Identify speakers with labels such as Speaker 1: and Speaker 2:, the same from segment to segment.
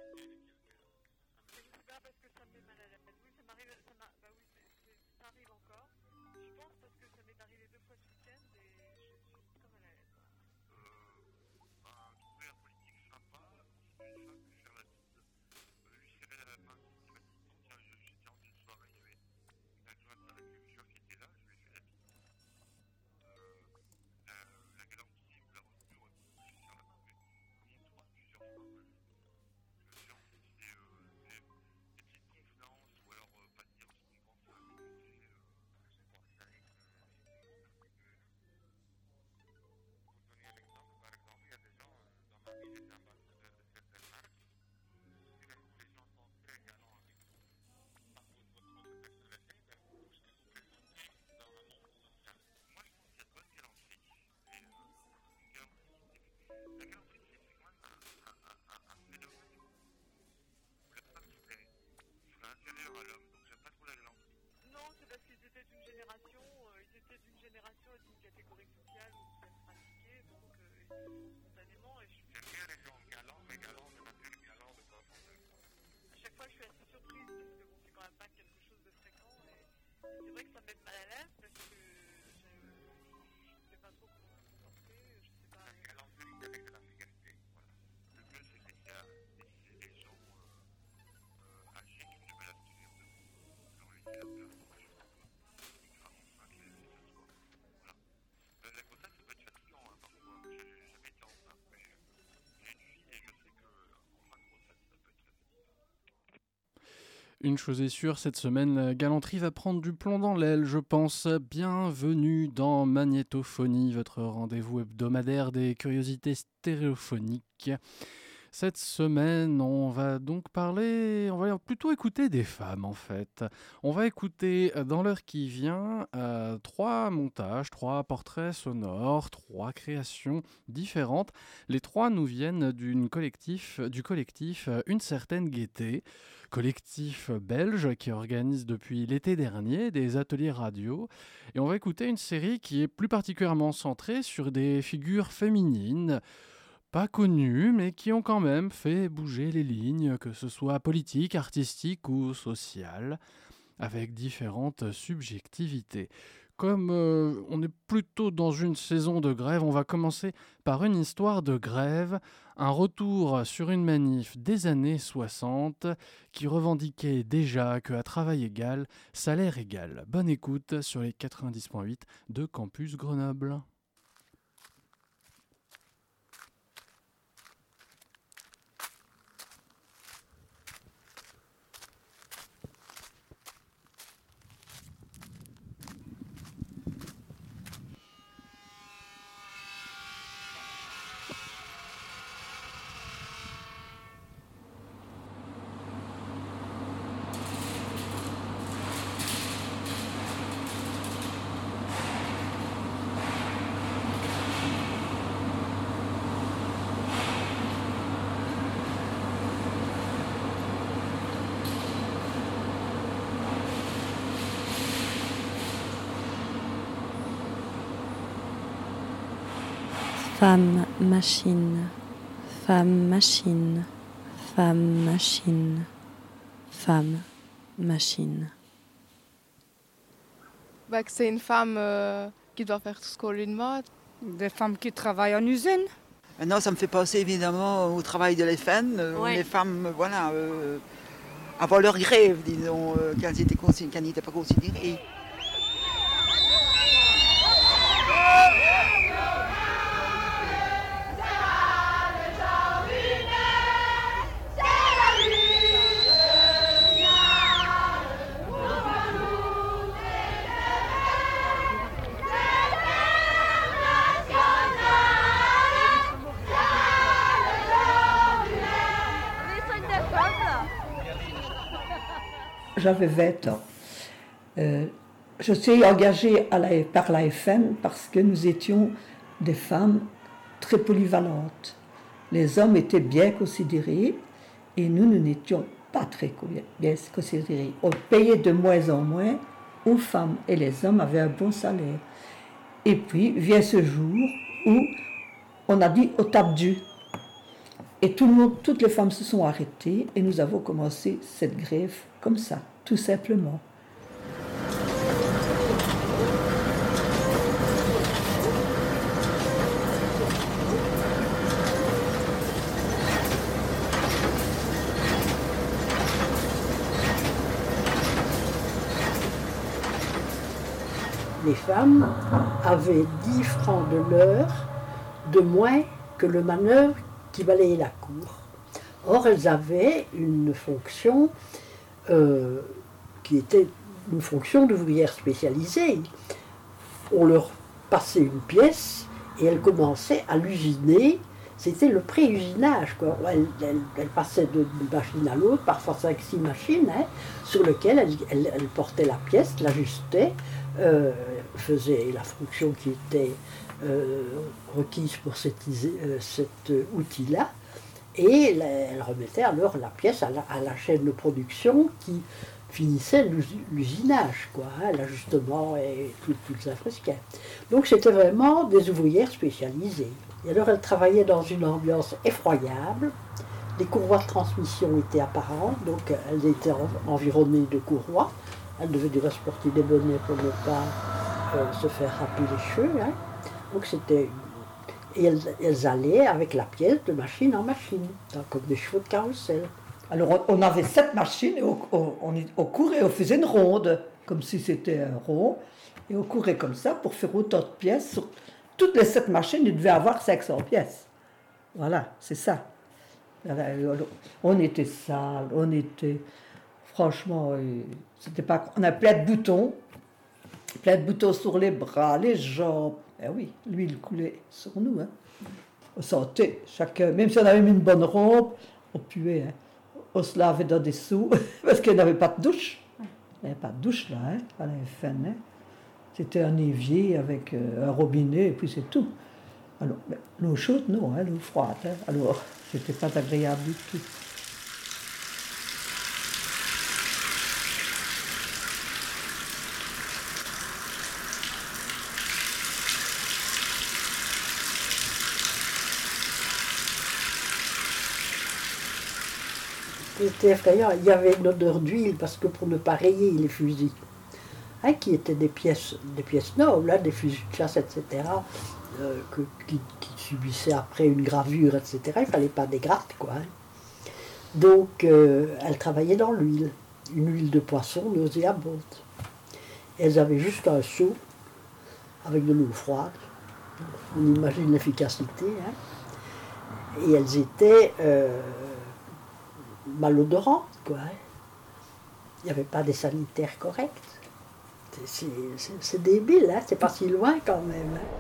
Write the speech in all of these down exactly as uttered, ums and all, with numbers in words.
Speaker 1: Mais je sais pas parce que ça me met mal à l'aise. Oui, ça m'arrive, ça m'a, bah oui, c'est, c'est, ça arrive encore. Je pense parce que ça m'est arrivé deux fois ce week-end et je suis très mal à l'aise.
Speaker 2: Euh, à trouver la politique sympa, c'est une femme lui faire la bise, euh, lui serrer la main systématiquement. Tiens, je- j'étais en une soirée, il y avait une adjointe à la culture qui était là, je lui ai fait la bise. Euh, la, la galanterie ou la retenue aurait pu toucher sur la main, mais comme on se croise plusieurs fois, moi, je, je, j'ai envie, c'est euh, des, des petites confidences ou alors euh, pas dire ce qu'on pense à l'intimité. Euh, je pense avec, euh, effectivement, parce que pour donner un exemple, par exemple, il y a des gens euh, dans ma ville, des ambassadeurs de certaines marques, et même où les gens sont très galants avec vous, à cause de votre personnalité, ben, tout ce que vous présentez dans le monde social. Moi, je pense qu'il y a de bonne galanterie, et euh, une galanterie, c'est- la galanterie, c'est c'est quand même un, un, un, un, un phénomène où la femme serait, serait inférieure à l'homme, donc j'aime pas trop la galanterie.
Speaker 1: Non, c'est parce qu'ils étaient d'une génération, euh, ils étaient d'une génération et d'une catégorie sociale où ça se pratiquait, donc euh, ils le font spontanément. Et je suis,
Speaker 2: J'aime bien les gens galants, mais galants de nature, galants de corps.
Speaker 1: à chaque fois, je suis assez surprise parce que bon, c'est quand même pas quelque chose de fréquent. Et, et c'est vrai que ça me met mal à l'aise parce que je, je sais pas trop comment me comporter, je sais pas.
Speaker 2: La galanterie avec de la fierté, voilà. Le mieux, c'est d'essayer d'essayer les gens euh, euh, âgés qui ne veulent se souvenir de vous, leur laisser la place. Moi, je pense que c'est vraiment ça qui les fait s'asseoir. Voilà. Euh, la grossesse, ça peut être fatigant, hein, parfois. J'ai j'ai jamais été enceinte, mais euh, j'ai une fille et je sais qu'en fin de grossesse, ça peut être très fatigant.
Speaker 3: Une chose est sûre, cette semaine, la galanterie va prendre du plomb dans l'aile, je pense. Bienvenue dans Magnétophonie, votre rendez-vous hebdomadaire des curiosités stéréophoniques. Cette semaine, on va donc parler, on va plutôt écouter des femmes en fait. On va écouter dans l'heure qui vient euh, trois montages, trois portraits sonores, trois créations différentes. Les trois nous viennent d'une collectif, du collectif Une certaine gaieté, collectif belge qui organise depuis l'été dernier des ateliers radio. Et on va écouter une série qui est plus particulièrement centrée sur des figures féminines, pas connues, mais qui ont quand même fait bouger les lignes, que ce soit politiques, artistiques ou sociales, avec différentes subjectivités. Comme euh, on est plutôt dans une saison de grève, on va commencer par une histoire de grève, un retour sur une manif des années soixante qui revendiquait déjà qu'à travail égal, salaire égal. Bonne écoute sur les quatre-vingt-dix virgule huit de Campus Grenoble.
Speaker 4: Femme machine, femme machine, femme machine, femme machine.
Speaker 5: Bah, que c'est une femme euh, qui doit faire tout ce qu'on lui demande.
Speaker 6: Des femmes qui travaillent en usine.
Speaker 7: Non, ça me fait penser évidemment au travail de l'F N, euh, où
Speaker 4: Ouais.
Speaker 7: les femmes, voilà, euh, avant leur grève, disons, euh, qu'elles étaient consi- qu'elles n'étaient pas considérées.
Speaker 8: J'avais vingt ans. Euh, je suis engagée à la, par la F N parce que nous étions des femmes très polyvalentes. Les hommes étaient bien considérés et nous, nous n'étions pas très bien considérés. On payait de moins en moins aux femmes et les hommes avaient un bon salaire. Et puis vient ce jour où on a dit au tape dû. Et tout le monde, toutes les femmes se sont arrêtées et nous avons commencé cette grève comme ça, tout simplement.
Speaker 9: Les femmes avaient dix francs de l'heure de moins que le manœuvre qui balayait la cour. Or, elles avaient une fonction euh, qui était une fonction d'ouvrière spécialisée. On leur passait une pièce et elles commençaient à l'usiner. C'était le pré-usinage, quoi. Elles, elles, elles passaient d'une machine à l'autre, parfois cinq six machines, hein, sur lesquelles elles, elles, elles portaient la pièce, l'ajustaient, euh, faisaient la fonction qui était euh, requise pour cet, euh, cet outil-là, et elles remettaient alors la pièce à la, à la chaîne de production qui finissait l'usinage, quoi, hein, l'ajustement et tout, tout ça fresquet. Donc c'était vraiment des ouvrières spécialisées. Et alors elles travaillaient dans une ambiance effroyable, les courroies de transmission étaient apparentes, donc elles étaient en, environnées de courroies, elles devaient du reste porter des bonnets pour ne pas euh, se faire râper les cheveux, hein. Donc c'était... Et elles, elles allaient avec la pièce de machine en machine, comme des chevaux de carrousel.
Speaker 8: Alors on avait sept machines et on, on, on courait, on faisait une ronde, comme si c'était un rond, et on courait comme ça pour faire autant de pièces. Sur toutes les sept machines, il devait avoir cinq cents pièces. Voilà, c'est ça. On était sales, on était... Franchement, c'était pas... On a plein de boutons, plein de boutons sur les bras, les jambes. Eh oui, l'huile coulait sur nous. Hein. On sentait, chacun, même si on avait mis une bonne robe, on puait. Hein. On se lavait dans des sous, parce qu'il n'y avait pas de douche. Il n'y avait pas de douche là, hein, à la F N. Hein. C'était un évier avec euh, un robinet, et puis c'est tout. Alors, l'eau chaude, non, hein, l'eau froide. Hein. Alors, c'était pas agréable du tout.
Speaker 9: C'était effrayant. Il y avait une odeur d'huile parce que pour ne pas rayer les fusils, hein, qui étaient des pièces, des pièces nobles, hein, des fusils de chasse, et cetera, euh, que, qui, qui subissaient après une gravure, et cetera. Il ne fallait pas des grattes, quoi. Hein. Donc, euh, elles travaillaient dans l'huile, une huile de poisson nauséabonde. Elles avaient juste un seau avec de l'eau froide. On imagine l'efficacité. Hein. Et elles étaient... Euh, malodorante, quoi. Il n'y avait pas des sanitaires corrects. C'est débile, hein? C'est pas si loin quand même. Hein?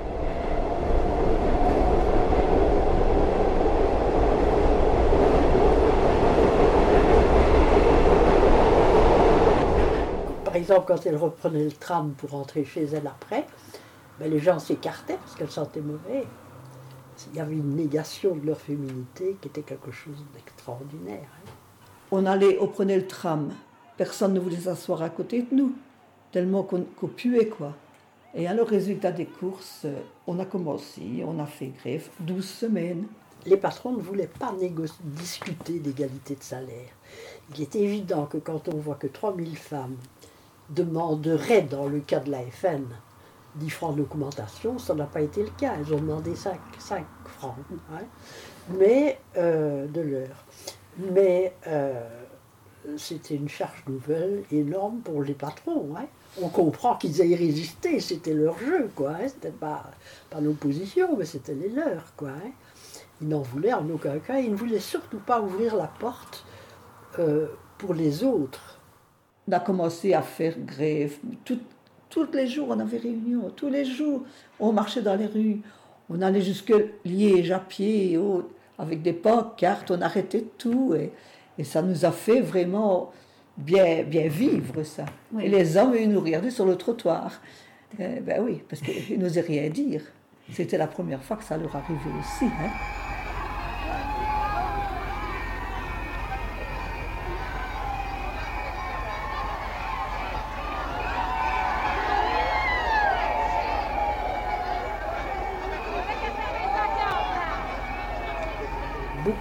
Speaker 9: Par exemple, quand elle reprenait le tram pour rentrer chez elle après, ben les gens s'écartaient parce qu'elle sentait mauvais. Il y avait une négation de leur féminité qui était quelque chose d'extraordinaire. Hein.
Speaker 8: On allait, on prenait le tram. Personne ne voulait s'asseoir à côté de nous, tellement qu'on qu'on puait, quoi. Et alors, résultat des courses, on a commencé, on a fait grève, douze semaines.
Speaker 9: Les patrons ne voulaient pas discuter d'égalité de salaire. Il est évident que quand on voit que trois mille femmes demanderaient, dans le cas de la F N, dix francs d'augmentation, ça n'a pas été le cas. Elles ont demandé cinq, cinq francs, hein, mais, euh, de l'heure. Mais euh, c'était une charge nouvelle énorme pour les patrons. Hein. On comprend qu'ils aient résisté, c'était leur jeu, quoi. Hein. C'était pas, pas l'opposition, mais c'était les leurs, quoi. Hein. Ils n'en voulaient en aucun cas. Ils ne voulaient surtout pas ouvrir la porte euh, pour les autres.
Speaker 8: On a commencé à faire grève. Tout, tous les jours, on avait réunion. Tous les jours, on marchait dans les rues. On allait jusque Liège à pied, avec des pancartes. On arrêtait tout. Et, et ça nous a fait vraiment bien, bien vivre, ça. Oui. Et les hommes, ils nous regardaient sur le trottoir. Eh ben oui, parce qu'ils n'osaient rien dire. C'était la première fois que ça leur arrivait aussi. Hein.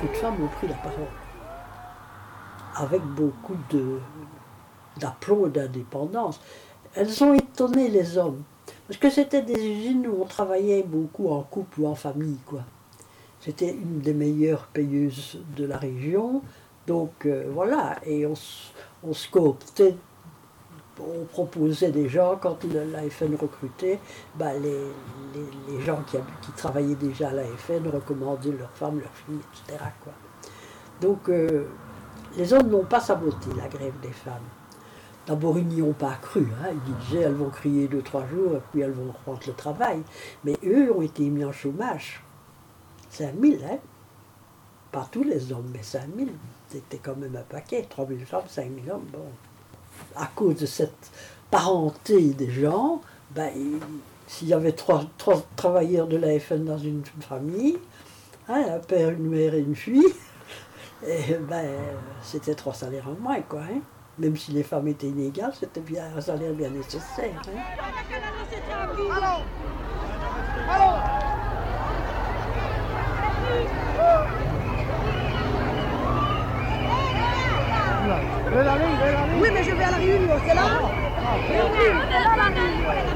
Speaker 9: beaucoup de femmes ont pris la parole. Avec beaucoup de, d'aplomb et d'indépendance. Elles ont étonné les hommes. Parce que c'était des usines où on travaillait beaucoup en couple ou en famille, quoi. C'était une des meilleures payeuses de la région. Donc euh, voilà, et on, on se cooptait, on proposait des gens, quand la F N recrutait, bah les, les, les gens qui, qui travaillaient déjà à la F N recommandaient leurs femmes, leurs filles, et cetera, quoi. Donc euh, les hommes n'ont pas saboté la grève des femmes. D'abord, ils n'y ont pas cru. Hein. Ils disaient elles vont crier deux, trois jours, et puis elles vont reprendre le travail. Mais eux ont été mis en chômage. cinq mille, hein. Pas tous les hommes, mais cinq mille. C'était quand même un paquet. trois mille femmes, cinq mille hommes. Bon. À cause de cette parenté des gens, ben, s'il y avait trois, trois travailleurs de la F N dans une famille, hein, un père, une mère et une fille, et ben, c'était trois salaires en moins, quoi. Hein. Même si les femmes étaient inégales, c'était bien un salaire bien nécessaire. Hein. Allons. Allons.
Speaker 10: Oui, mais je vais à la réunion, c'est là. Réunion, c'est là la réunion.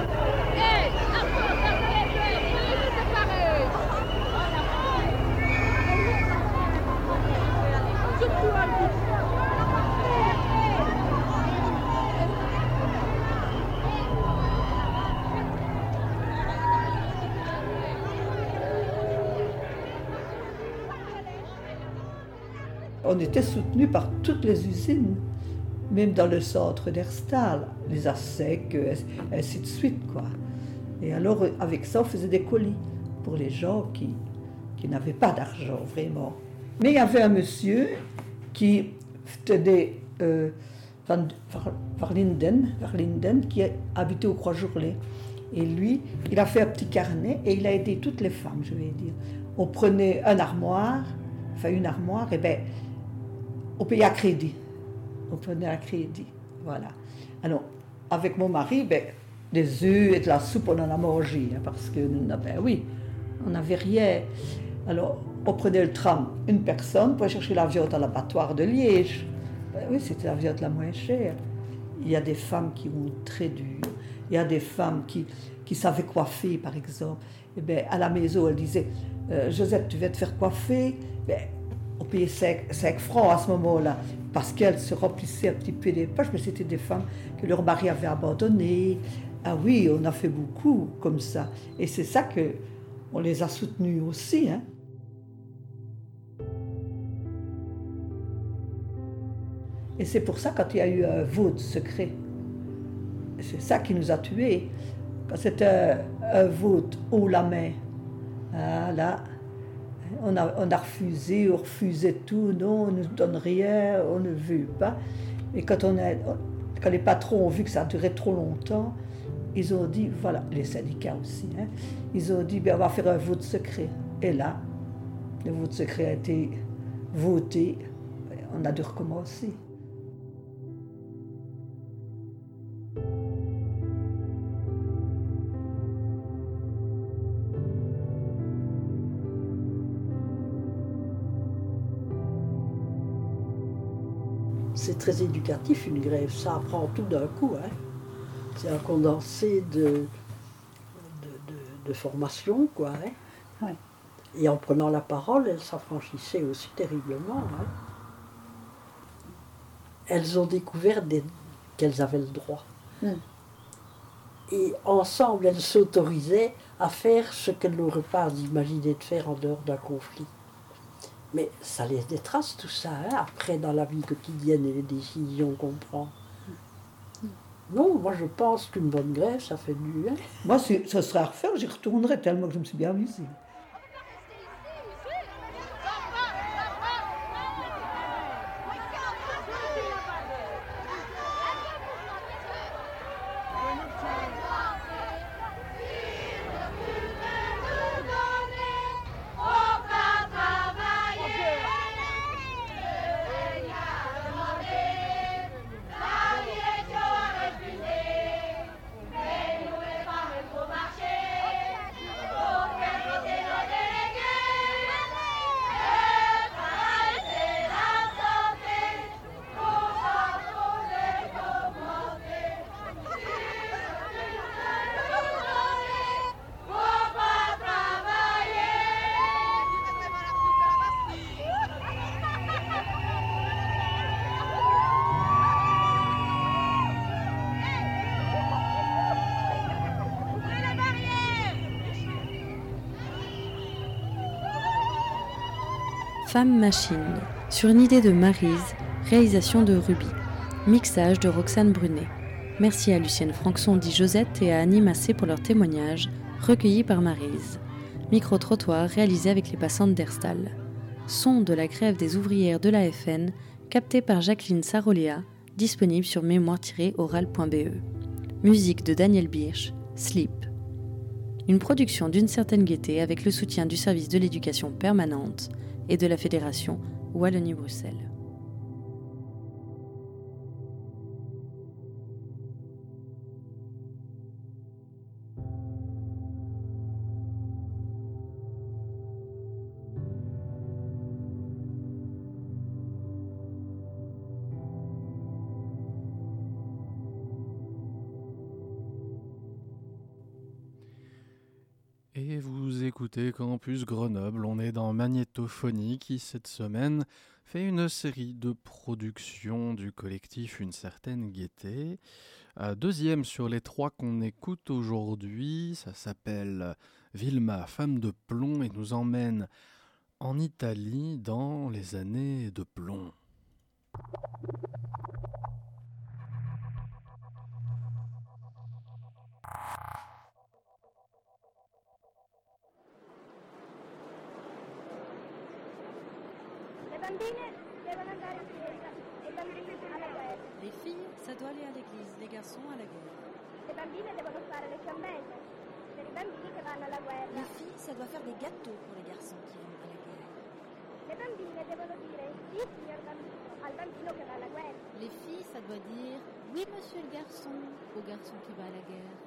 Speaker 8: On était soutenu par toutes les usines, même dans le centre d'Herstal, les A S E C, ainsi de suite, quoi. Et alors, avec ça, on faisait des colis pour les gens qui, qui n'avaient pas d'argent, vraiment. Mais il y avait un monsieur qui tenait euh, Van, Varlinden, Varlinden, qui habitait au Croix-Jourlet. Et lui, il a fait un petit carnet et il a aidé toutes les femmes, je vais dire. On prenait un armoire, enfin une armoire, et bien, on payait à crédit. On prenait à crédit, voilà. Alors, avec mon mari, ben, des œufs et de la soupe, on en a mangé, hein, parce que, ben oui, on n'avait rien. Alors, on prenait le tram, une personne, pour aller chercher la viande à l'abattoir de Liège. Ben oui, c'était la viande la moins chère. Il y a des femmes qui ont très dur. Il y a des femmes qui, qui savaient coiffer, par exemple. Et ben, à la maison, elle disait, euh, Josette, tu vas te faire coiffer? Ben, on payait cinq francs à ce moment-là, parce qu'elles se remplissaient un petit peu les poches, mais c'était des femmes que leur mari avait abandonnées. Ah oui, on a fait beaucoup comme ça. Et c'est ça qu'on les a soutenues aussi. Hein. Et c'est pour ça, quand il y a eu un vote secret, c'est ça qui nous a tués. Quand c'était un, un vote haut la main, ah, là, On a, on a refusé, on refusait tout, non, on ne nous donne rien, on ne veut pas. Et quand, on a, quand les patrons ont vu que ça durait trop longtemps, ils ont dit, voilà, les syndicats aussi, hein, ils ont dit, ben, on va faire un vote secret. Et là, le vote secret a été voté, on a dû recommencer.
Speaker 9: C'est très éducatif, une grève, ça apprend tout d'un coup. Hein. C'est un condensé de, de, de, de formation, quoi. Hein. Ouais. Et en prenant la parole, elles s'affranchissaient aussi terriblement. Hein. Elles ont découvert des, qu'elles avaient le droit. Mm. Et ensemble, elles s'autorisaient à faire ce qu'elles n'auraient pas imaginé de faire en dehors d'un conflit. Mais ça laisse des traces, tout ça, hein, après, dans la vie quotidienne et les décisions qu'on prend. Non, moi, je pense qu'une bonne grève, ça fait du bien.
Speaker 8: Moi, si ça serait à refaire, j'y retournerais tellement que je me suis bien amusée.
Speaker 10: Marcher, oh,
Speaker 4: Femme Machine, sur une idée de Maryse, réalisation de Ruby, mixage de Roxane Brunet. Merci à Lucienne Franxon dit Josette et à Annie Massé pour leurs témoignages, recueillis par Maryse. Micro-trottoir réalisé avec les passantes d'Herstal. Son de la grève des ouvrières de l'A F N, capté par Jacqueline Saroléa, disponible sur mémoire tiret orale point b e. Musique de Daniel Birch, Sleep. Une production d'une certaine gaieté avec le soutien du service de l'éducation permanente et de la Fédération Wallonie-Bruxelles.
Speaker 3: Et vous écoutez Campus Grenoble, on est dans Magnétophonie qui cette semaine fait une série de productions du collectif Une certaine gaieté. Euh, deuxième sur les trois qu'on écoute aujourd'hui, ça s'appelle Vilma, femme de plomb et nous emmène en Italie dans les années de plomb.
Speaker 4: Les filles, ça doit aller à l'église, les garçons à la guerre.
Speaker 10: Le bambine devono fare le ciambelle, per i bambini che vanno alla guerra.
Speaker 4: Les filles, ça doit faire des gâteaux pour les garçons qui vont à la guerre.
Speaker 10: Le bambine devono dire sì, signor bambino, al bambino che va alla guerra.
Speaker 4: Les filles, ça doit dire oui, monsieur le garçon, au garçon qui va à la guerre.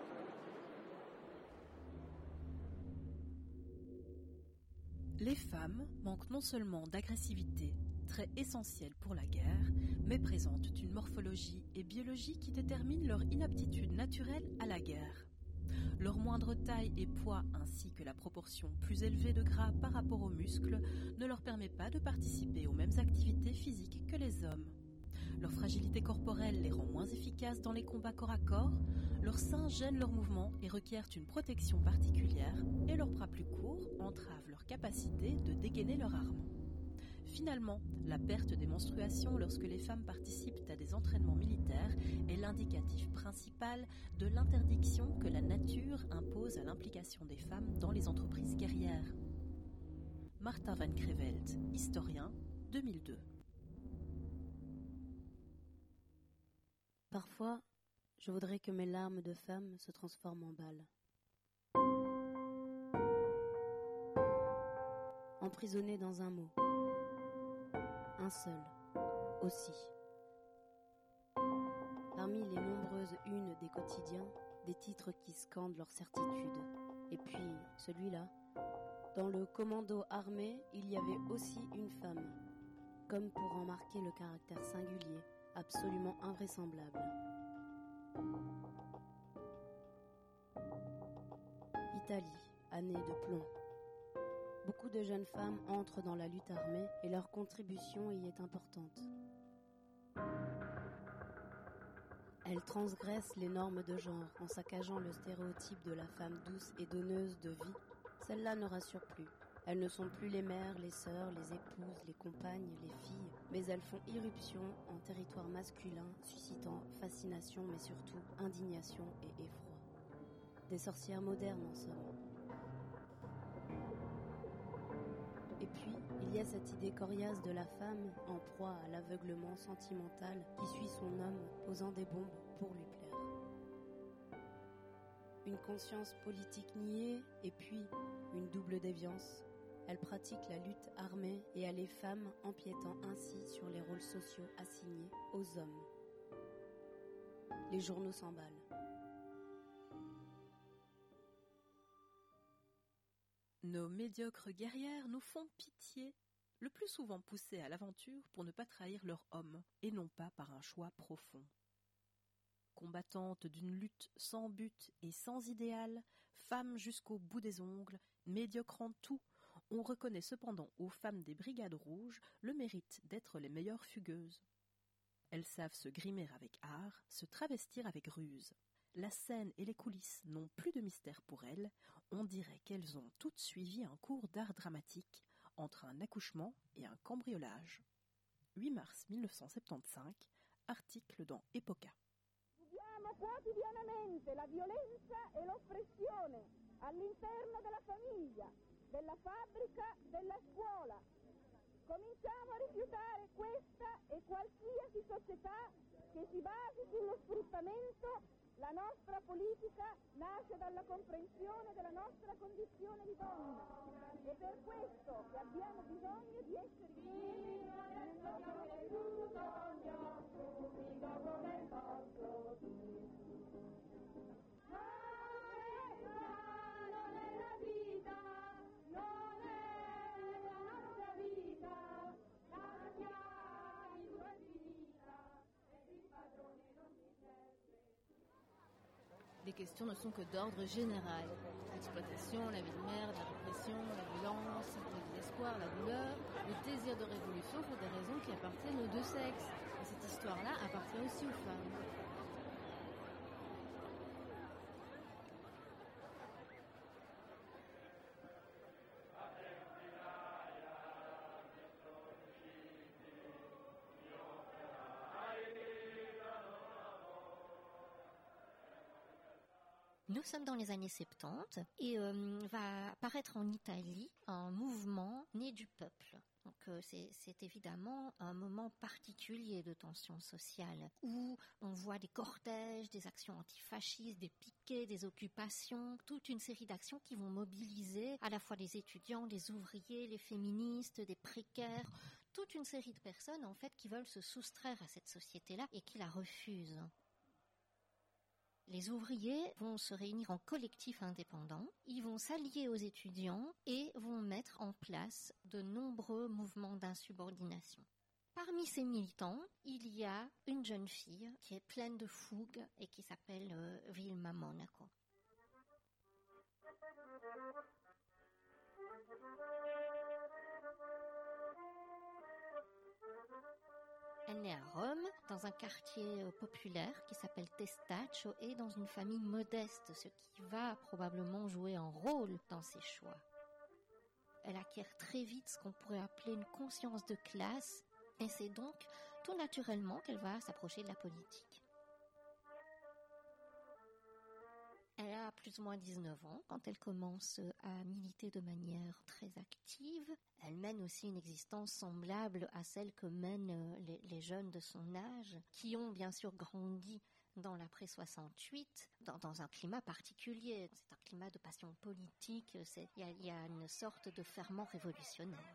Speaker 11: Les femmes manquent non seulement d'agressivité, trait essentiel pour la guerre, mais présentent une morphologie et biologie qui déterminent leur inaptitude naturelle à la guerre. Leur moindre taille et poids ainsi que la proportion plus élevée de gras par rapport aux muscles ne leur permet pas de participer aux mêmes activités physiques que les hommes. Leur fragilité corporelle les rend moins efficaces dans les combats corps à corps, leurs seins gênent leurs mouvements et requièrent une protection particulière, et leurs bras plus courts entravent leur capacité de dégainer leur arme. Finalement, la perte des menstruations lorsque les femmes participent à des entraînements militaires est l'indicatif principal de l'interdiction que la nature impose à l'implication des femmes dans les entreprises guerrières. Martin van Creveld, historien, deux mille deux.
Speaker 4: Parfois, je voudrais que mes larmes de femme se transforment en balles. Emprisonnées dans un mot. Un seul, aussi. Parmi les nombreuses unes des quotidiens, des titres qui scandent leur certitude. Et puis, celui-là. Dans le commando armé, il y avait aussi une femme. Comme pour en marquer le caractère singulier, absolument invraisemblable. Italie, année de plomb. Beaucoup de jeunes femmes entrent dans la lutte armée et leur contribution y est importante. Elles transgressent les normes de genre en saccageant le stéréotype de la femme douce et donneuse de vie. Celles-là ne rassurent plus. Elles ne sont plus les mères, les sœurs, les épouses, les compagnes, les filles, mais elles font irruption en territoire masculin, suscitant fascination mais surtout indignation et effroi. Des sorcières modernes en somme. Et puis, il y a cette idée coriace de la femme en proie à l'aveuglement sentimental qui suit son homme posant des bombes pour lui plaire. Une conscience politique niée et puis une double déviance. Elle pratique la lutte armée et a les femmes empiétant ainsi sur les rôles sociaux assignés aux hommes. Les journaux s'emballent.
Speaker 11: Nos médiocres guerrières nous font pitié, le plus souvent poussées à l'aventure pour ne pas trahir leur homme, et non pas par un choix profond. Combattantes d'une lutte sans but et sans idéal, femmes jusqu'au bout des ongles, médiocres en tout, on reconnaît cependant aux femmes des brigades rouges le mérite d'être les meilleures fugueuses. Elles savent se grimer avec art, se travestir avec ruse. La scène et les coulisses n'ont plus de mystère pour elles, on dirait qu'elles ont toutes suivi un cours d'art dramatique, entre un accouchement et un cambriolage. huit mars mille neuf cent soixante-quinze, article dans Epoca.
Speaker 10: Viviamo quotidianamente la violenza e l'oppressione all'interno della famiglia, della fabbrica, della scuola. Cominciamo a rifiutare questa e qualsiasi società che si basi sullo sfruttamento. La nostra politica nasce dalla comprensione della nostra condizione di donna e per questo che abbiamo bisogno di essere insieme nel nostro sogno, subito come il nostro non è la vita, non è la nostra vita, la schiavitù è finita e il padrone non mi serve.
Speaker 12: Les questions ne sont que d'ordre général. L'exploitation, la vie de merde, la répression, la violence, le désespoir, la douleur, le désir de révolution pour des raisons qui appartiennent aux deux sexes. Et cette histoire-là appartient aussi aux femmes.
Speaker 13: Nous sommes dans les années soixante-dix et euh, va apparaître en Italie un mouvement né du peuple. Donc euh, c'est, c'est évidemment un moment particulier de tension sociale où on voit des cortèges, des actions antifascistes, des piquets, des occupations, toute une série d'actions qui vont mobiliser à la fois les étudiants, les ouvriers, les féministes, des précaires, toute une série de personnes en fait qui veulent se soustraire à cette société-là et qui la refusent. Les ouvriers vont se réunir en collectif indépendant, ils vont s'allier aux étudiants et vont mettre en place de nombreux mouvements d'insubordination. Parmi ces militants, il y a une jeune fille qui est pleine de fougue et qui s'appelle euh, Vilma Monaco. Elle naît à Rome, dans un quartier populaire qui s'appelle Testaccio et dans une famille modeste, ce qui va probablement jouer un rôle dans ses choix. Elle acquiert très vite ce qu'on pourrait appeler une conscience de classe et c'est donc tout naturellement qu'elle va s'approcher de la politique. Elle a plus ou moins dix-neuf ans quand elle commence à militer de manière très active. Elle mène aussi une existence semblable à celle que mènent les, les jeunes de son âge, qui ont bien sûr grandi dans l'après soixante-huit, dans, dans un climat particulier. C'est un climat de passion politique, c'est, il y a, il y a une sorte de ferment révolutionnaire.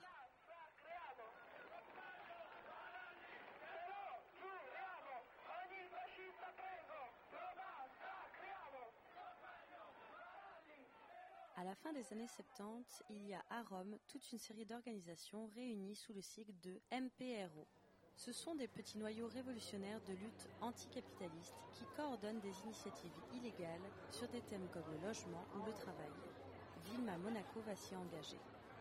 Speaker 4: À la fin des années soixante-dix, il y a à Rome toute une série d'organisations réunies sous le sigle de M P R O. Ce sont des petits noyaux révolutionnaires de lutte anticapitaliste qui coordonnent des initiatives illégales sur des thèmes comme le logement ou le travail. Vilma Monaco va s'y engager.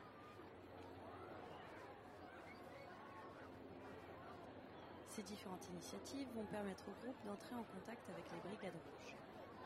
Speaker 4: Ces différentes initiatives vont permettre au groupe d'entrer en contact avec les Brigades Rouges.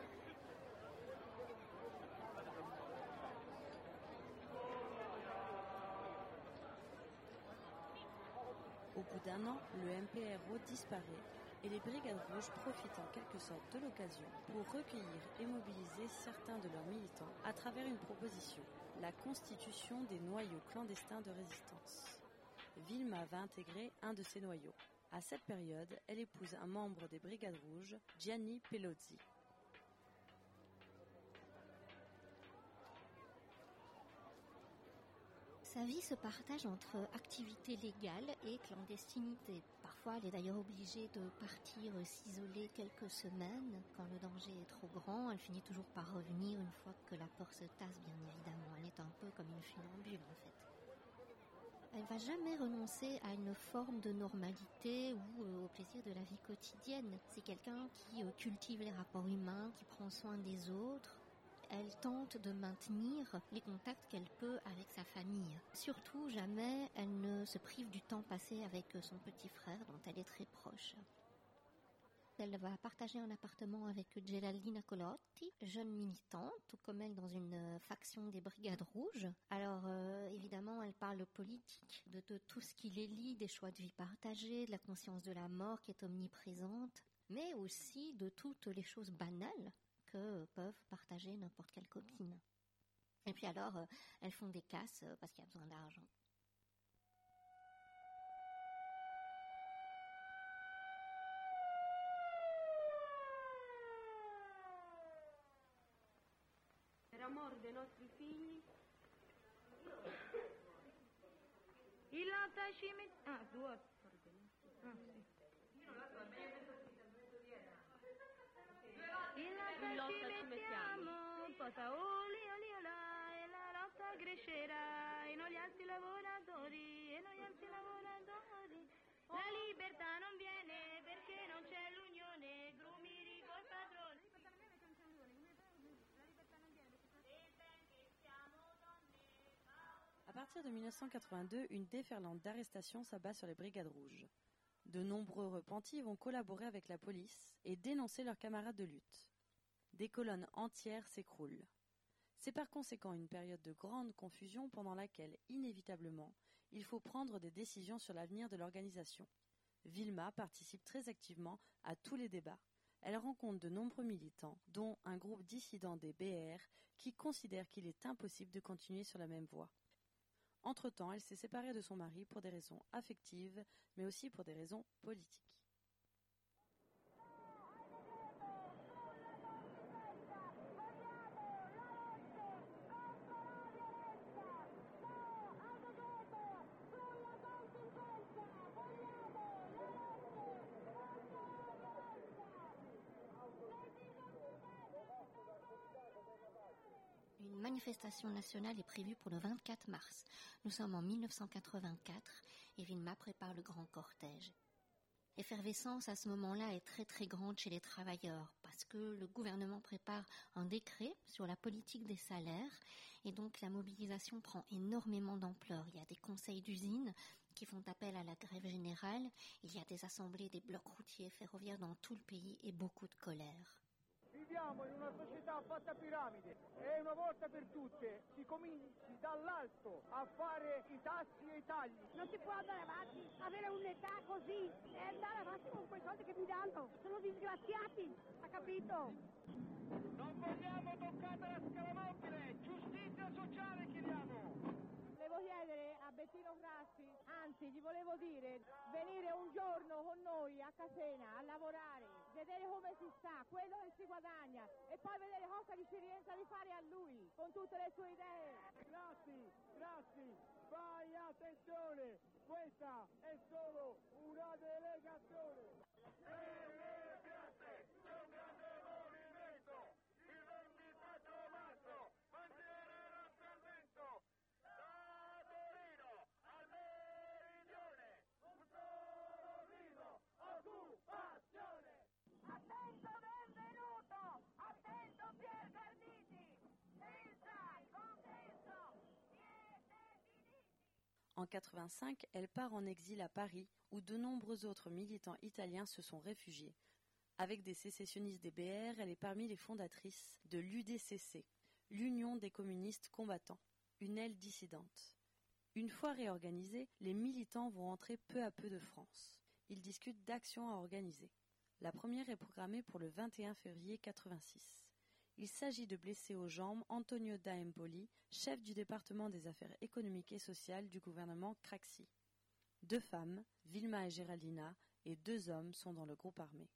Speaker 4: Au bout d'un an, le M P R O disparaît et les Brigades Rouges profitent en quelque sorte de l'occasion pour recueillir et mobiliser certains de leurs militants à travers une proposition, la constitution des noyaux clandestins de résistance. Vilma va intégrer un de ces noyaux. À cette période, elle épouse un membre des Brigades Rouges, Gianni Pelozzi.
Speaker 13: Sa vie se partage entre activité légale et clandestinité. Parfois, elle est d'ailleurs obligée de partir s'isoler quelques semaines. Quand le danger est trop grand, elle finit toujours par revenir une fois que la peur se tasse, bien évidemment. Elle est un peu comme une funambule, en fait. Elle va jamais renoncer à une forme de normalité ou euh, au plaisir de la vie quotidienne. C'est quelqu'un qui euh, cultive les rapports humains, qui prend soin des autres. Elle tente de maintenir les contacts qu'elle peut avec sa famille. Surtout, jamais elle ne se prive du temps passé avec son petit frère, dont elle est très proche. Elle va partager un appartement avec Geraldina Colotti, jeune militante, tout comme elle dans une euh, faction des Brigades Rouges. Alors euh, évidemment, elle parle politique, de, de tout ce qui les lie, des choix de vie partagés, de la conscience de la mort qui est omniprésente, mais aussi de toutes les choses banales que peuvent partager n'importe quelle copine. Et puis alors, euh, elles font des casses euh, parce qu'il y a besoin d'argent.
Speaker 10: Per amor dei nostri figli, il latte cimitero. Ah, tu ah, sì. Il latte ci mettiamo, pota oli, oli, olà, e la lotta crescerà, e noi altri lavoratori, e noi altri lavoratori. La libertà non viene perché non c'è l'unione, grumiri col padrone.
Speaker 4: À partir de mille neuf cent quatre-vingt-deux, une déferlante d'arrestations s'abat sur les Brigades Rouges. De nombreux repentis vont collaborer avec la police et dénoncer leurs camarades de lutte. Des colonnes entières s'écroulent. C'est par conséquent une période de grande confusion pendant laquelle, inévitablement, il faut prendre des décisions sur l'avenir de l'organisation. Vilma participe très activement à tous les débats. Elle rencontre de nombreux militants, dont un groupe dissident des B R qui considèrent qu'il est impossible de continuer sur la même voie. Entre-temps, elle s'est séparée de son mari pour des raisons affectives, mais aussi pour des raisons politiques.
Speaker 13: Une manifestation nationale est prévue pour le vingt-quatre mars. Nous sommes en mille neuf cent quatre-vingt-quatre et Vilma prépare le grand cortège. L'effervescence à ce moment-là est très très grande chez les travailleurs parce que le gouvernement prépare un décret sur la politique des salaires et donc la mobilisation prend énormément d'ampleur. Il y a des conseils d'usine qui font appel à la grève générale, il y a des assemblées des blocs routiers ferroviaires dans tout le pays et beaucoup de colère.
Speaker 14: Viviamo in una società fatta a piramide e una volta per tutte si cominci dall'alto a fare i tassi e i tagli.
Speaker 10: Non si può andare avanti, avere un'età così e andare avanti con quei soldi che mi danno. Sono disgraziati, ha capito?
Speaker 14: Non vogliamo toccare la scala mobile, giustizia sociale chiediamo.
Speaker 10: Volevo chiedere a Bettino Frassi, anzi gli volevo dire, venire un giorno con noi a Casena a lavorare, vedere come si sta, quello che si guadagna e poi vedere cosa gli ci rientra di fare a lui con tutte le sue idee.
Speaker 14: Grazie, grazie, fai attenzione, questa è solo una delegazione. Le piazze, c'è un grande movimento, il ventiquattro marzo, bandiere rosse al vento.
Speaker 10: Attento benvenuto, attento Pier Garditi, senza il consenso siete finiti.
Speaker 4: En quatre-vingt-cinq, elle part en exil à Paris, où de nombreux autres militants italiens se sont réfugiés. Avec des sécessionnistes des B R, elle est parmi les fondatrices de l'U D C C, l'Union des communistes combattants, une aile dissidente. Une fois réorganisés, les militants vont entrer peu à peu de France. Ils discutent d'actions à organiser. La première est programmée pour le vingt et un février quatre-vingt-six. Il s'agit de blesser aux jambes Antonio da Empoli, chef du département des affaires économiques et sociales du gouvernement Craxi. Deux femmes, Vilma et Geraldina, et deux hommes sont dans le groupe armé.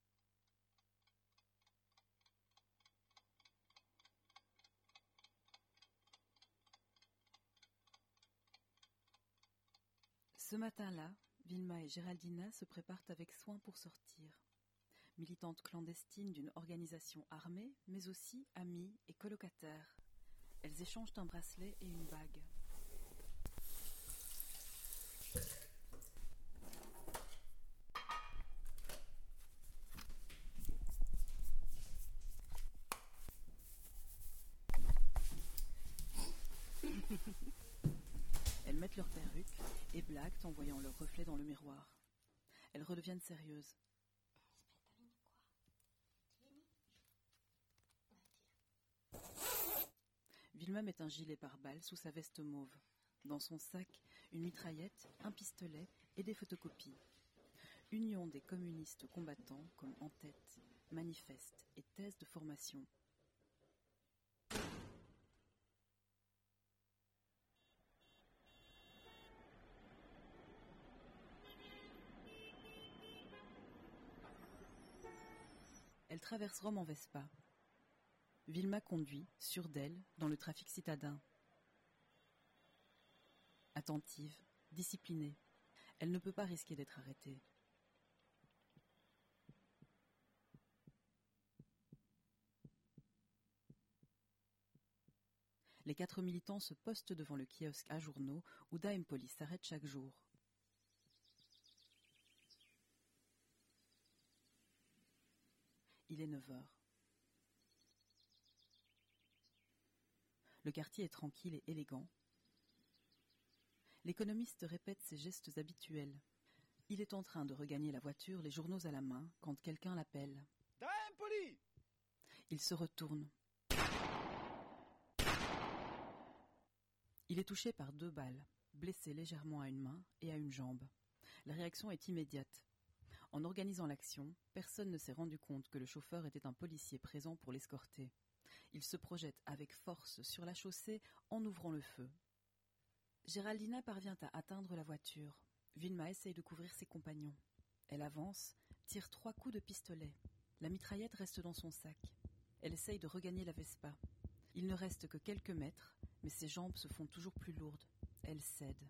Speaker 15: Ce matin-là, Vilma et Geraldina se préparent avec soin pour sortir. Militantes clandestines d'une organisation armée, mais aussi amies et colocataires. Elles échangent un bracelet et une bague. Elles mettent leur perruque et blaguent en voyant leur reflet dans le miroir. Elles redeviennent sérieuses. Vilma met un gilet pare-balles sous sa veste mauve. Dans son sac, une mitraillette, un pistolet et des photocopies. Union des communistes combattants comme en-tête, manifeste et thèse de formation. Elle traverse Rome en Vespa. Vilma conduit, sûre d'elle, dans le trafic citadin. Attentive, disciplinée, elle ne peut pas risquer d'être arrêtée. Les quatre militants se postent devant le kiosque à journaux où Daim Police s'arrête chaque jour. Il est neuf heures. Le quartier est tranquille et élégant. L'économiste répète ses gestes habituels. Il est en train de regagner la voiture, les journaux à la main, quand quelqu'un l'appelle.
Speaker 14: Daim Police !
Speaker 15: Il se retourne. Il est touché par deux balles, blessé légèrement à une main et à une jambe. La réaction est immédiate. En organisant l'action, personne ne s'est rendu compte que le chauffeur était un policier présent pour l'escorter. Il se projette avec force sur la chaussée en ouvrant le feu. Géraldina parvient à atteindre la voiture. Vilma essaye de couvrir ses compagnons. Elle avance, tire trois coups de pistolet. La mitraillette reste dans son sac. Elle essaye de regagner la Vespa. Il ne reste que quelques mètres, mais ses jambes se font toujours plus lourdes. Elle cède.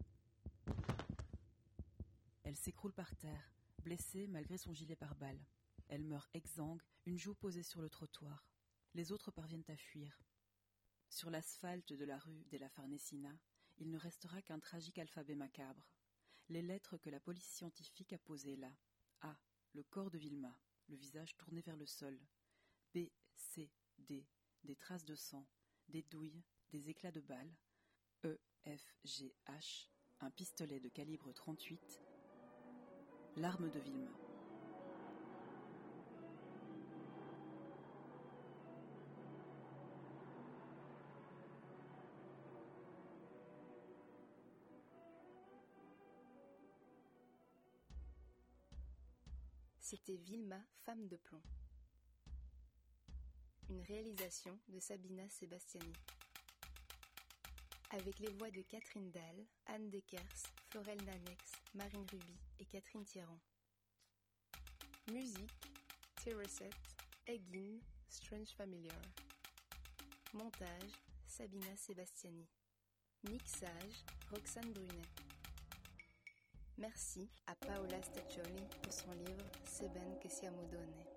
Speaker 15: Elle s'écroule par terre, blessée malgré son gilet pare-balles. Elle meurt exsangue, une joue posée sur le trottoir. Les autres parviennent à fuir. Sur l'asphalte de la rue della Farnesina, il ne restera qu'un tragique alphabet macabre. Les lettres que la police scientifique a posées là. A. Le corps de Vilma, le visage tourné vers le sol. B. C. D. Des traces de sang, des douilles, des éclats de balles. E. F. G. H. Un pistolet de calibre trente-huit. L'arme de Vilma.
Speaker 16: C'était Vilma, femme de plomb. Une réalisation de Sabina Sebastiani. Avec les voix de Catherine Dahl, Anne Dekers, Florel Nanex, Marine Ruby et Catherine Thierran. Musique, Tereset, Egin, Strange Familiar. Montage, Sabina Sebastiani. Mixage, Roxane Brunet. Merci à Paola Staccioli pour son livre Seben che siamo donne.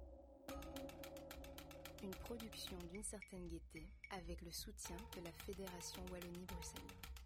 Speaker 16: Une production d'une certaine gaieté avec le soutien de la Fédération Wallonie-Bruxelles.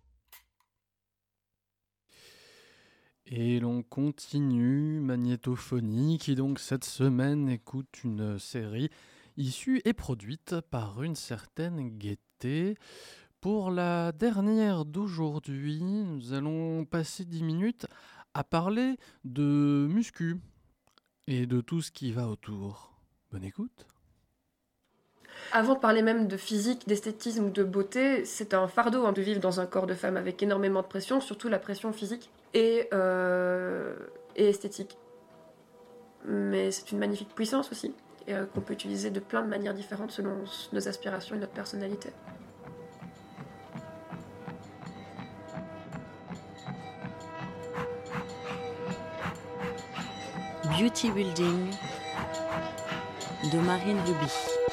Speaker 3: Et l'on continue Magnétophonie qui donc cette semaine écoute une série issue et produite par une certaine gaieté. Pour la dernière d'aujourd'hui, nous allons passer dix minutes à parler de muscu et de tout ce qui va autour. Bonne écoute.
Speaker 17: Avant de parler même de physique, d'esthétisme ou de beauté, c'est un fardeau hein, de vivre dans un corps de femme avec énormément de pression, surtout la pression physique et, euh, et esthétique. Mais c'est une magnifique puissance aussi, et, euh, qu'on peut utiliser de plein de manières différentes selon nos aspirations et notre personnalité.
Speaker 4: Beauty Building de Marine Ruby.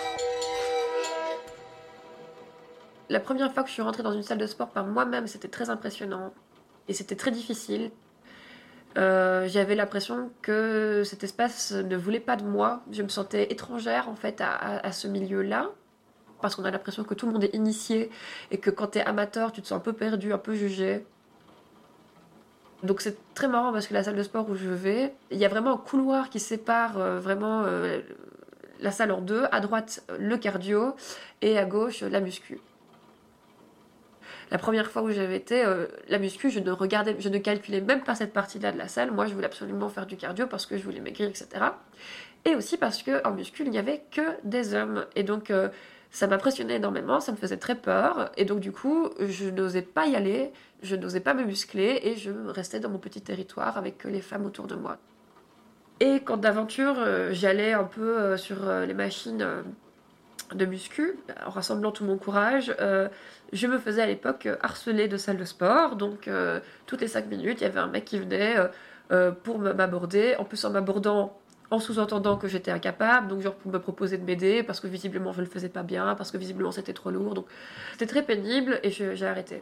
Speaker 17: La première fois que je suis rentrée dans une salle de sport par moi-même, c'était très impressionnant et c'était très difficile. Euh, j'avais l'impression que cet espace ne voulait pas de moi. Je me sentais étrangère en fait à, à, à ce milieu-là, parce qu'on a l'impression que tout le monde est initié et que quand t'es amateur, tu te sens un peu perdu, un peu jugé. Donc c'est très marrant parce que la salle de sport où je vais, il y a vraiment un couloir qui sépare euh, vraiment euh, la salle en deux. À droite, le cardio et à gauche, la muscu. La première fois où j'avais été, euh, la muscu, je ne regardais, je ne calculais même pas cette partie-là de la salle. Moi, je voulais absolument faire du cardio parce que je voulais maigrir, et cetera. Et aussi parce qu'en muscu, il n'y avait que des hommes. Et donc, euh, Ça m'impressionnait énormément, ça me faisait très peur, et donc du coup, je n'osais pas y aller, je n'osais pas me muscler, et je restais dans mon petit territoire avec les femmes autour de moi. Et quand d'aventure, euh, j'allais un peu euh, sur euh, les machines euh, de muscu, en rassemblant tout mon courage, euh, je me faisais à l'époque harceler de salle de sport, donc euh, toutes les cinq minutes, il y avait un mec qui venait euh, euh, pour m'aborder, en plus en m'abordant, en sous-entendant que j'étais incapable, donc genre pour me proposer de m'aider, parce que visiblement je le faisais pas bien, parce que visiblement c'était trop lourd, donc c'était très pénible, et je, j'ai arrêté.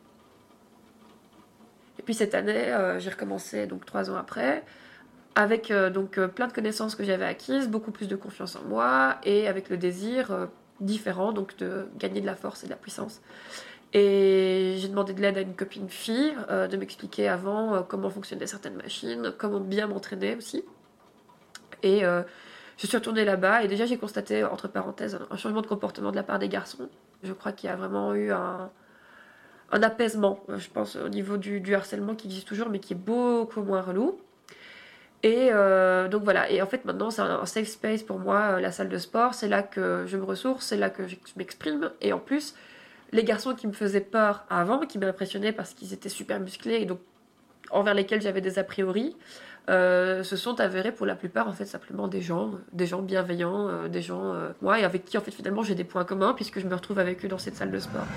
Speaker 17: Et puis cette année, euh, j'ai recommencé, donc trois ans après, avec euh, donc euh, plein de connaissances que j'avais acquises, beaucoup plus de confiance en moi, et avec le désir euh, différent, donc de gagner de la force et de la puissance. Et j'ai demandé de l'aide à une copine fille, euh, de m'expliquer avant euh, comment fonctionnaient certaines machines, comment bien m'entraîner aussi. Et euh, je suis retournée là-bas, et déjà j'ai constaté, entre parenthèses, un changement de comportement de la part des garçons. Je crois qu'il y a vraiment eu un, un apaisement, je pense, au niveau du, du harcèlement qui existe toujours, mais qui est beaucoup moins relou. Et euh, donc voilà, et en fait maintenant c'est un safe space pour moi, la salle de sport, c'est là que je me ressource, c'est là que je m'exprime, et en plus, les garçons qui me faisaient peur avant, qui m'impressionnaient parce qu'ils étaient super musclés, et donc envers lesquels j'avais des a priori, euh, se sont avérés pour la plupart en fait simplement des gens, des gens bienveillants, euh, des gens euh, ouais, avec qui en fait finalement j'ai des points communs puisque je me retrouve avec eux dans cette salle de sport.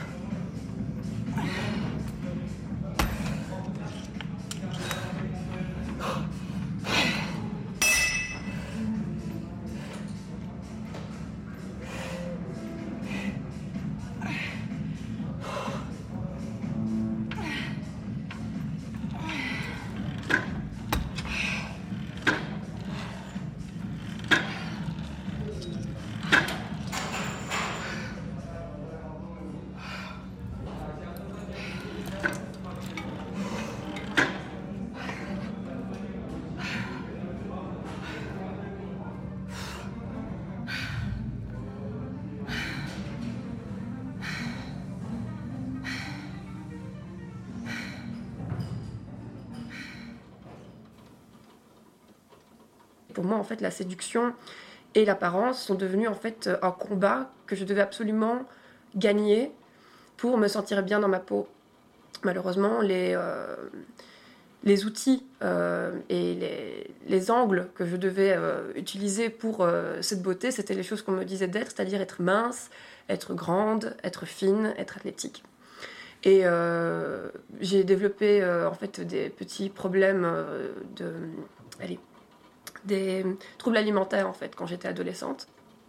Speaker 17: Pour moi, en fait, la séduction et l'apparence sont devenus en fait un combat que je devais absolument gagner pour me sentir bien dans ma peau. Malheureusement, les, euh, les outils euh, et les, les angles que je devais euh, utiliser pour euh, cette beauté, c'était les choses qu'on me disait d'être, c'est-à-dire être mince, être grande, être fine, être athlétique. Et euh, j'ai développé euh, en fait des petits problèmes euh, de... Allez, des troubles alimentaires en fait quand j'étais adolescente.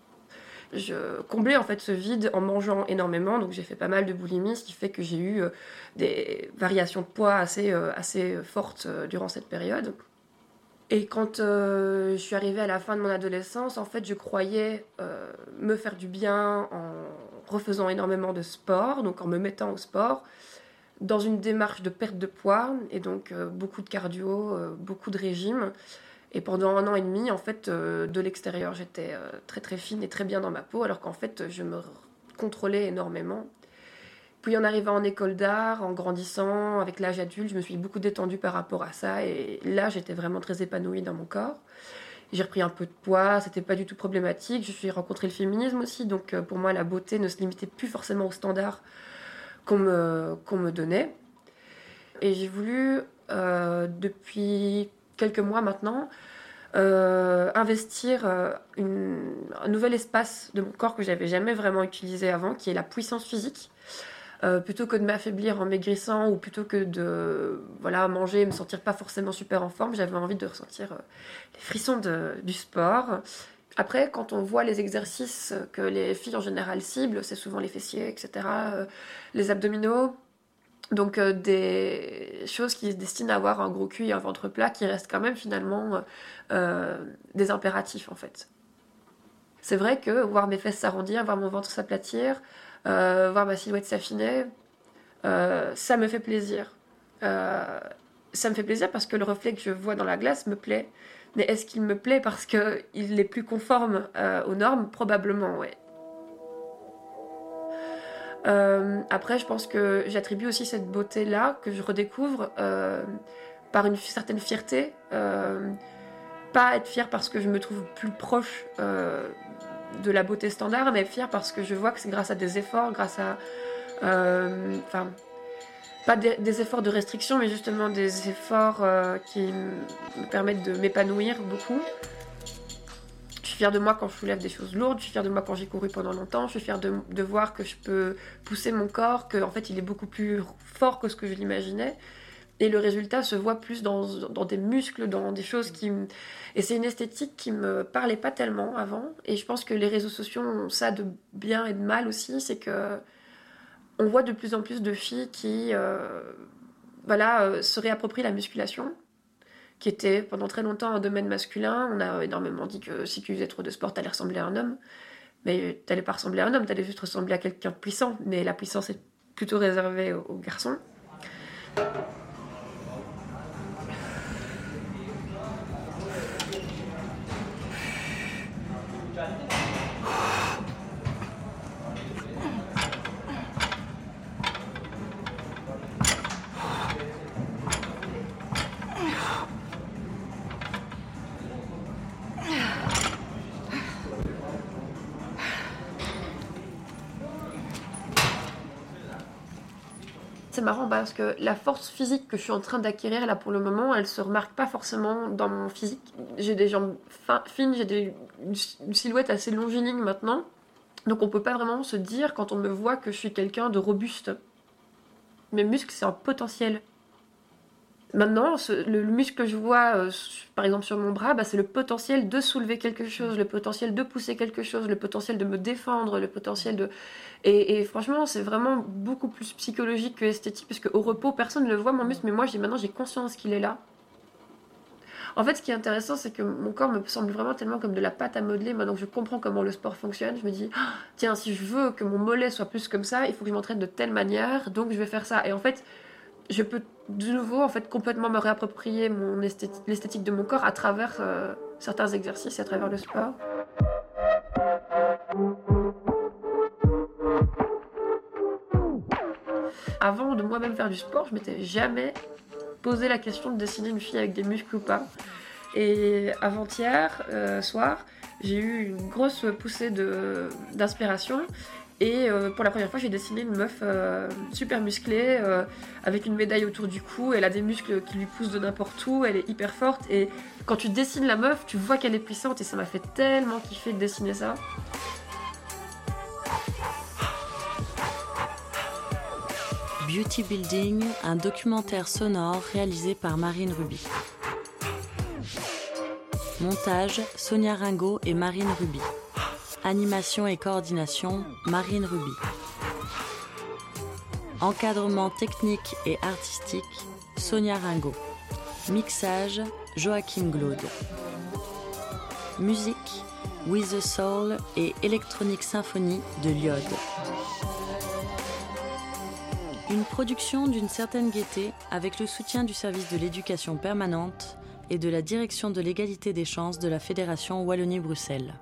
Speaker 17: Je comblais en fait ce vide en mangeant énormément, donc j'ai fait pas mal de boulimie, ce qui fait que j'ai eu euh, des variations de poids assez, euh, assez fortes euh, durant cette période. Et quand euh, je suis arrivée à la fin de mon adolescence, en fait je croyais euh, me faire du bien en refaisant énormément de sport, donc en me mettant au sport, dans une démarche de perte de poids, et donc euh, beaucoup de cardio, euh, beaucoup de régime. Et pendant un an et demi, en fait, euh, de l'extérieur, j'étais euh, très très fine et très bien dans ma peau, alors qu'en fait, je me contrôlais énormément. Puis en arrivant en école d'art, en grandissant, avec l'âge adulte, je me suis beaucoup détendue par rapport à ça. Et là, j'étais vraiment très épanouie dans mon corps. J'ai repris un peu de poids, c'était pas du tout problématique. Je suis rencontré le féminisme aussi, donc euh, pour moi, la beauté ne se limitait plus forcément aux standards qu'on me, qu'on me donnait. Et j'ai voulu, euh, depuis quelques mois maintenant, euh, investir euh, une, un nouvel espace de mon corps que j'avais jamais vraiment utilisé avant, qui est la puissance physique. Euh, plutôt que de m'affaiblir en maigrissant ou plutôt que de voilà, manger et me sentir pas forcément super en forme, j'avais envie de ressentir euh, les frissons de, du sport. Après, quand on voit les exercices que les filles en général ciblent, c'est souvent les fessiers, et cetera, euh, les abdominaux. Donc euh, des choses qui se destinent à avoir un gros cul et un ventre plat qui restent quand même finalement euh, des impératifs en fait. C'est vrai que voir mes fesses s'arrondir, voir mon ventre s'aplatir, euh, voir ma silhouette s'affiner, euh, ça me fait plaisir. Euh, ça me fait plaisir parce que le reflet que je vois dans la glace me plaît. Mais est-ce qu'il me plaît parce qu'il est plus conforme euh, aux normes ? Probablement, ouais. Euh, après, je pense que j'attribue aussi cette beauté-là que je redécouvre euh, par une certaine fierté. Euh, pas être fière parce que je me trouve plus proche euh, de la beauté standard, mais fière parce que je vois que c'est grâce à des efforts, grâce à... euh, Enfin, pas des, des efforts de restriction, mais justement des efforts euh, qui me permettent de m'épanouir beaucoup. Je suis fière de moi quand je soulève des choses lourdes, je suis fière de moi quand j'ai couru pendant longtemps, je suis fière de, de voir que je peux pousser mon corps, qu'en fait il est beaucoup plus fort que ce que je l'imaginais. Et le résultat se voit plus dans, dans des muscles, dans des choses qui... Me... Et c'est une esthétique qui me parlait pas tellement avant. Et je pense que les réseaux sociaux ont ça de bien et de mal aussi, c'est que on voit de plus en plus de filles qui euh, voilà, euh, se réapproprient la musculation, qui était pendant très longtemps un domaine masculin. On a énormément dit que si tu faisais trop de sport, t'allais ressembler à un homme. Mais t'allais pas ressembler à un homme, t'allais juste ressembler à quelqu'un de puissant. Mais la puissance est plutôt réservée aux, aux garçons. C'est marrant parce que la force physique que je suis en train d'acquérir là pour le moment, elle se remarque pas forcément dans mon physique. J'ai des jambes fin, fines, j'ai des, une silhouette assez longiligne maintenant. Donc on peut pas vraiment se dire quand on me voit que je suis quelqu'un de robuste. Mes muscles, c'est un potentiel. Maintenant, ce, le, le muscle que je vois, euh, par exemple sur mon bras, bah, c'est le potentiel de soulever quelque chose, le potentiel de pousser quelque chose, le potentiel de me défendre, le potentiel de... Et, et franchement, c'est vraiment beaucoup plus psychologique que esthétique, parce qu'au repos, personne ne le voit, mon muscle, mais moi, j'ai, maintenant, j'ai conscience qu'il est là. En fait, ce qui est intéressant, c'est que mon corps me semble vraiment tellement comme de la pâte à modeler. Maintenant que je comprends comment le sport fonctionne, je me dis, ah, tiens, si je veux que mon mollet soit plus comme ça, il faut que je m'entraîne de telle manière, donc je vais faire ça. Et en fait... je peux de nouveau en fait complètement me réapproprier mon esthétique, l'esthétique de mon corps à travers euh, certains exercices et à travers le sport. Avant de moi-même faire du sport, je m'étais jamais posé la question de dessiner une fille avec des muscles ou pas. Et avant-hier euh, soir, j'ai eu une grosse poussée de, d'inspiration. Et euh, pour la première fois, j'ai dessiné une meuf euh, super musclée, euh, avec une médaille autour du cou. Elle a des muscles qui lui poussent de n'importe où, elle est hyper forte. Et quand tu dessines la meuf, tu vois qu'elle est puissante. Et ça m'a fait tellement kiffer de dessiner ça.
Speaker 4: Beauty Building, un documentaire sonore réalisé par Marine Ruby. Montage, Sonia Ringot et Marine Ruby. Animation et coordination, Marine Ruby. Encadrement technique et artistique, Sonia Ringot. Mixage, Joachim Glaude. Musique, With the Soul et Electronic Symphony de Lyode. Une production d'une certaine gaieté avec le soutien du service de l'éducation permanente et de la direction de l'égalité des chances de la Fédération Wallonie-Bruxelles.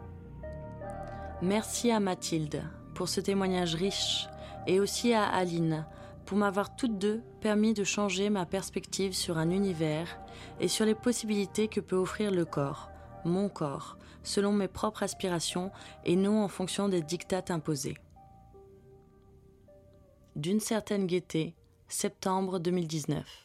Speaker 4: Merci à Mathilde pour ce témoignage riche et aussi à Aline pour m'avoir toutes deux permis de changer ma perspective sur un univers et sur les possibilités que peut offrir le corps, mon corps, selon mes propres aspirations et non en fonction des dictats imposés. D'une certaine gaieté, septembre deux mille dix-neuf.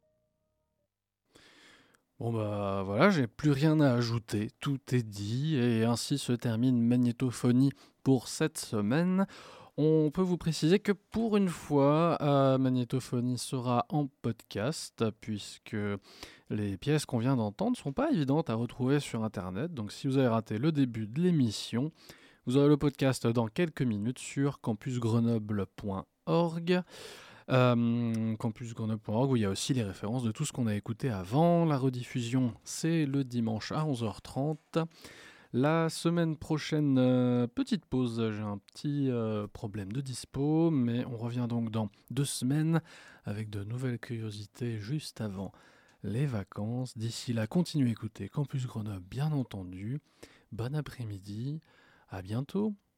Speaker 3: Bon bah voilà, j'ai plus rien à ajouter, tout est dit et ainsi se termine Magnétophonie pour cette semaine. On peut vous préciser que pour une fois, euh, Magnétophonie sera en podcast puisque les pièces qu'on vient d'entendre ne sont pas évidentes à retrouver sur internet. Donc si vous avez raté le début de l'émission, vous aurez le podcast dans quelques minutes sur campus grenoble point org. Euh, campus grenoble point org où il y a aussi les références de tout ce qu'on a écouté avant. La rediffusion, c'est le dimanche à onze heures trente. La semaine prochaine, euh, petite pause, j'ai un petit euh, problème de dispo, mais on revient donc dans deux semaines avec de nouvelles curiosités juste avant les vacances. D'ici là, continuez à écouter Campus Grenoble, bien entendu. Bon après-midi, à bientôt.